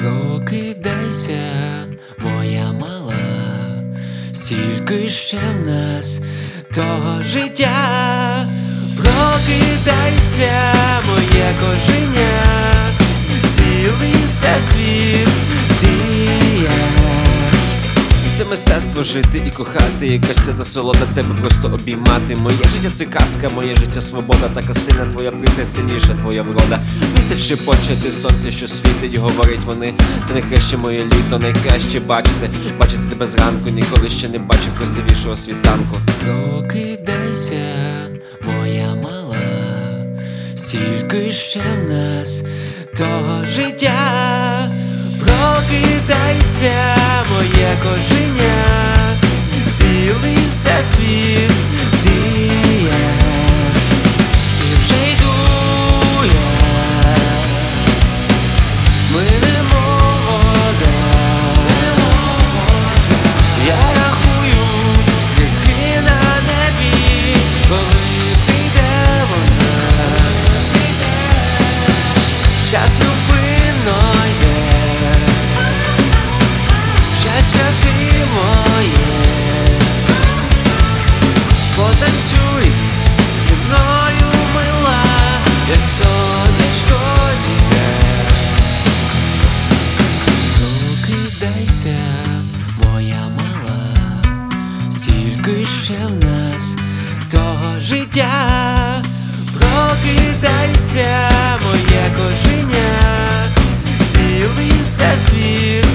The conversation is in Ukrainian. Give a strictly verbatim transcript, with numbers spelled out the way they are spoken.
Прокидайся, моя мала, стільки ще в нас того життя. Прокидайся, моє кошеня, цілий всесвіт ти є. Це мистецтво жити і кохати, якась це насолода тебе просто обіймати. Моє життя це казка, моє життя свобода. Така сильна твоя пристрасть, сильніша твоя врода. Місяць шепоче, ти сонце, що світить, говорить вони. Це найкраще моє літо, найкраще бачити. Бачити тебе зранку, ніколи ще не бачив красивішого світанку. Прокидайся, моя мала, стільки ще в нас того життя. Прокидайся, моє кошеня, цілий всесвіт ти є. І вже йду я, ми не молода. Я рахую зірки на небі, коли прийде вона. Час невпинно йде, щастя ти моє. Потанцюй зі мною, мила, як сонечко зійде. Прокидайся, моя мала, стільки ще в нас того життя. Прокидайся, моє кошеня, цілий всесвіт